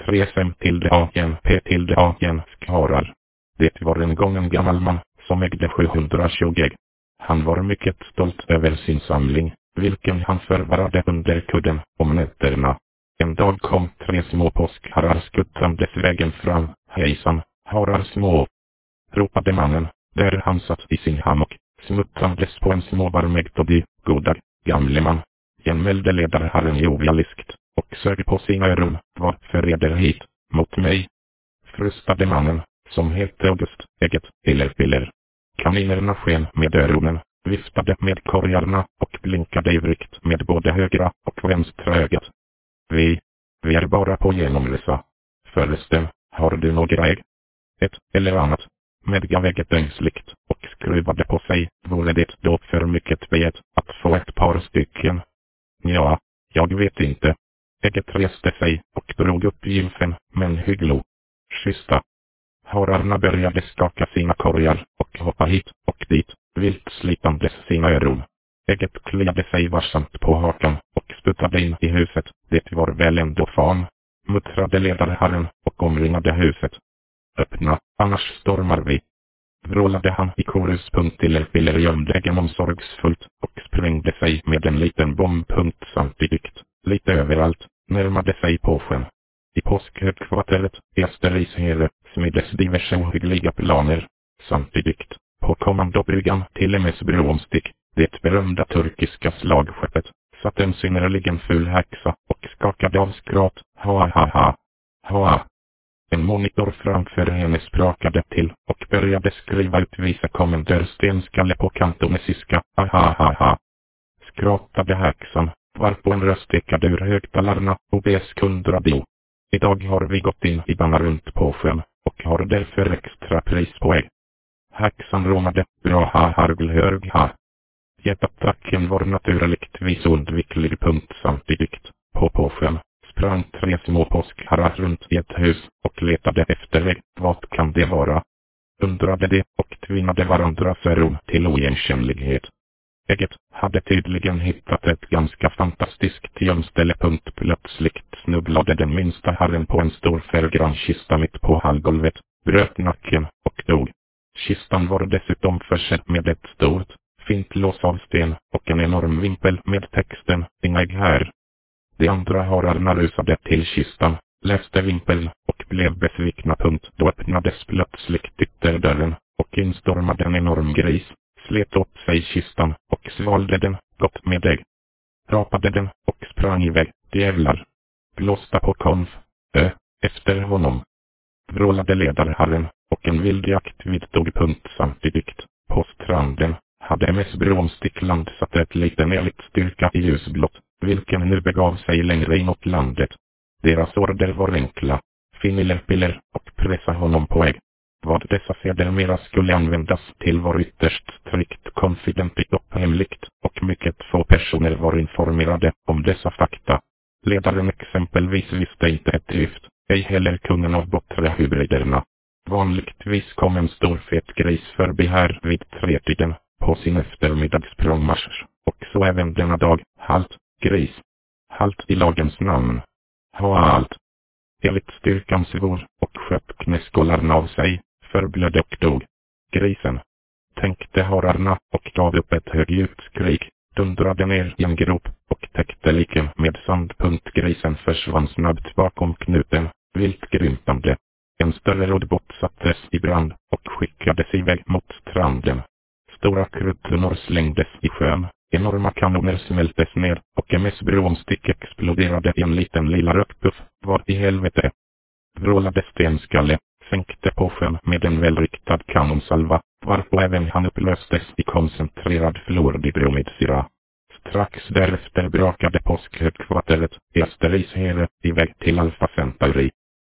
3 till det agen p till det agen skarar. Det var en gång en gammal man som ägde 720 ägg. Han var mycket stolt över sin samling, vilken han förvarade under kudden om nätterna. En dag kom 3 små påskharar skuttandes vägen fram. Hejsan, harar små, ropade mannen, där han satt i sin hammock, smuttandes på en småbarmägd toddy. Goda, gamle man, genmälde ledarharren jovialiskt, och sög på sina öron. Varför reder hit, mot mig? Frustade mannen, som hette August, ägget, piller. Kaninerna sken med öronen, viftade med korgarna och blinkade ivrigt med både högra och vänstra ögat. Vi är bara på genomresa. Förresten, har du några ägg? Ett eller annat, medgav ägget ängsligt och skruvade på sig. Vore det då för mycket begärt att få ett par stycken? Ja, jag vet inte. Ägget reste sig och drog upp gylfen, men hygglo. Schyssta. Hararna började skaka sina korgar och hoppa hit och dit, vilt slitandes sina öron. Ägget kliade sig varsamt på hakan och sputtade in i huset. Det var väl ändå fan, muttrade ledarharren och omringade huset. Öppna, annars stormar vi, vrålade han i korus. Piller gömde äggen omsorgsfullt och sprängde sig med en liten bomb. Samtidigt, lite överallt, närmade sig påsken. I påskhögkvarteret, Esterishede, smides diverse ohyggliga planer. Samtidigt, på kommandobryggan till MS Bromstick, det berömda turkiska slagskeppet, satt en synnerligen ful häxa och skakade av skratt. Ha. En monitor framför henne sprakade till och började skriva ut vice kommendör stenskalle på kantonesiska. Ha. Skrattade häxan, varpå en röst ekade ur högtalarna och beskundradio. Idag har vi gått in i bana runt på sjön och har därför extra pris på ägg. Häxan råmade, bra harglhörg ha. Jättattacken var naturligtvis undviklig. Samtidigt, på sjön, sprang 3 små påskharar runt i ett hus och letade efter ägg. Vad kan det vara? Undrade de och tvinade varandras öron till oigenkännlighet. Ägget hade tydligen hittat ett ganska fantastiskt gömställe. Plötsligt snubblade den minsta harren på en stor färggrann kista mitt på hallgolvet, bröt nacken och dog. Kistan var dessutom försedd med ett stort, fint lås av sten och en enorm vimpel med texten "Inga ägg här". De andra hararna rusade till kistan, läste vimpeln och blev besvikna. Då öppnades plötsligt ytterdörren och instormade en enorm gris, slet åt sig kistan och svalde den, gott med ägg. Rapade den och sprang iväg. Jävlar. Blåsta på konf. Efter honom, vrålade ledarharren, och en vildjakt vidtog. Samtidigt, på stranden, hade MS Bromstick landsatt ett liten elitstyrka i ljusblått, vilken nu begav sig längre inåt landet. Deras order var enkla: piller och pressa honom på ägg. Vad dessa sedermera skulle användas till var ytterst strikt konfidentligt och hemligt, och mycket få personer var informerade om dessa fakta. Ledaren exempelvis visste inte ett dyft, ej heller kungen av Botra-hybriderna. Vanligtvis kom en stor fet gris förbi här vid 3-tiden, på sin eftermiddagssprångmarsch, och så även denna dag. Halt, gris. Halt i lagens namn. Ha allt. Elitstyrkan svor och sköt knäskålarna av sig, förblödde och dog. Grisen, tänkte hararna och gav upp ett högljutt skrik, dundrade ner i en grop och täckte liken med sand. Grisen försvann snabbt bakom knuten, vilt grymtande. En större roddbåt sattes i brand och skickades iväg mot stranden. Stora kruttunnor slängdes i sjön, enorma kanoner smältes ner och MS Bromstick exploderade i en liten lilla rökpuff. Vad i helvete? Vrålade stenskalle, sänkte på sjön med en välriktad kanonsalva, varpå även han upplöstes i koncentrerad fluordibromidsyra. Strax därefter brakade påskhögkvarteret, Esterishede, iväg till Alpha Centauri.